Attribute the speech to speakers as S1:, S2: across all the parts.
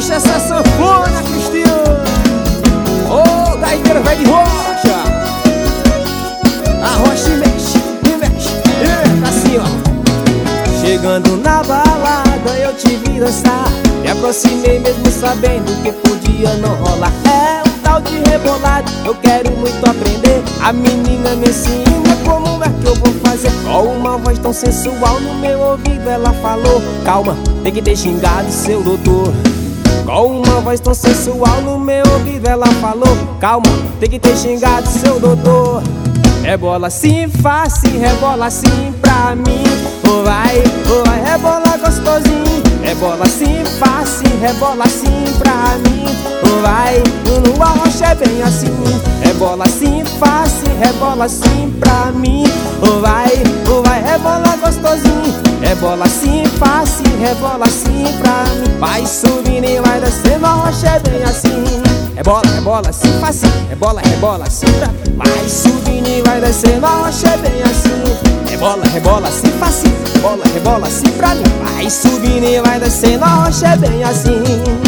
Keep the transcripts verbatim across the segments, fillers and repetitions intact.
S1: Puxa essa sanfona, Cristiano. Ô, gaiteiro velho de rocha. A rocha e mexe, e mexe, e mexe. Assim, ó. Chegando na balada eu te vi dançar. Me aproximei mesmo sabendo que podia não rolar. É um tal de rebolado, eu quero muito aprender. A menina me ensina como é que eu vou fazer. Com uma voz tão sensual no meu ouvido ela falou: calma, tem que ter xingado seu doutor. Com uma voz tão sensual no meu ouvido ela falou: calma, tem que ter xingado seu doutor. Rebola assim fácil, rebola assim pra mim. Oh vai, oh vai, rebola gostosinho. Rebola assim fácil, rebola assim pra mim. Oh vai, no arrocha é bem assim. Rebola assim fácil, rebola assim pra mim. Oh vai, oh vai, rebola gostosinho. Rebola assim fácil, rebola assim pra mim. Vai subindo e vai descendo, a rocha é bem assim. Rebola, rebola assim fácil, rebola, rebola assim pra mim. Vai subindo e vai descendo, a rocha é bem assim. Rebola, rebola assim fácil, rebola, rebola assim pra mim. Vai subindo e vai descendo, a rocha é bem assim.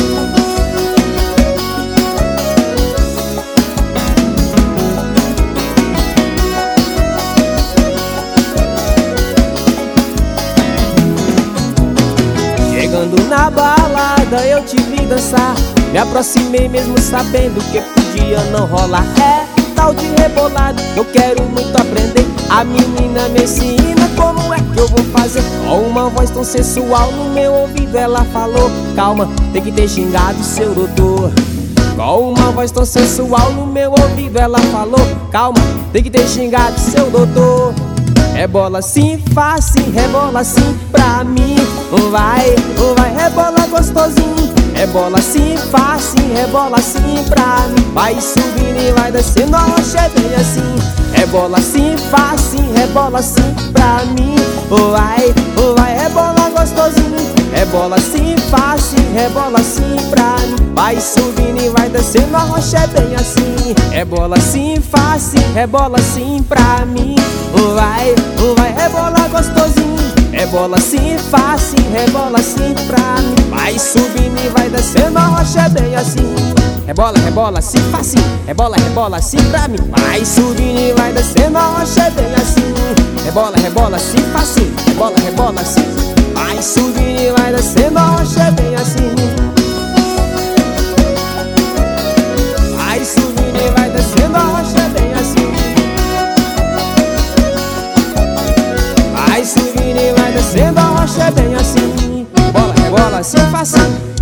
S1: Chegando na balada eu te vi dançar. Me aproximei mesmo sabendo que podia não rolar. É tal de rebolado, eu quero muito aprender. A menina me ensina como é que eu vou fazer. Com uma voz tão sensual no meu ouvido ela falou: calma, tem que ter xingado seu doutor. Com uma voz tão sensual no meu ouvido ela falou: calma, tem que ter xingado seu doutor. Rebola assim fácil, rebola assim pra mim. Oh vai, oh vai, rebola gostosinho. Rebola assim fácil, rebola assim pra mim. Vai subindo e vai descendo, a rocha é bem assim. Rebola assim fácil, rebola assim pra mim. Oh vai, oh vai, rebola gostosinho. Rebola assim fácil, rebola assim pra mim. Vai subindo e vai descendo, a rocha é bem assim. Rebola assim fácil, rebola assim pra mim. Oh vai, oh vai, rebola gostosinho. Rebola assim fácil, rebola assim pra mim. Vai subindo e vai descendo, a rocha é bem assim. Rebola, rebola assim fácil, rebola, rebola assim pra mim. Vai subindo e vai descendo, a rocha é bem assim. Rebola, rebola assim fácil, rebola, rebola assim. Vai subindo e vai descendo, a rocha é bem assim. Vai subindo e vai descendo, a rocha é bem assim. Vai subindo e vai descendo, a rocha é bem assim. Rebola, rebola assim fácil,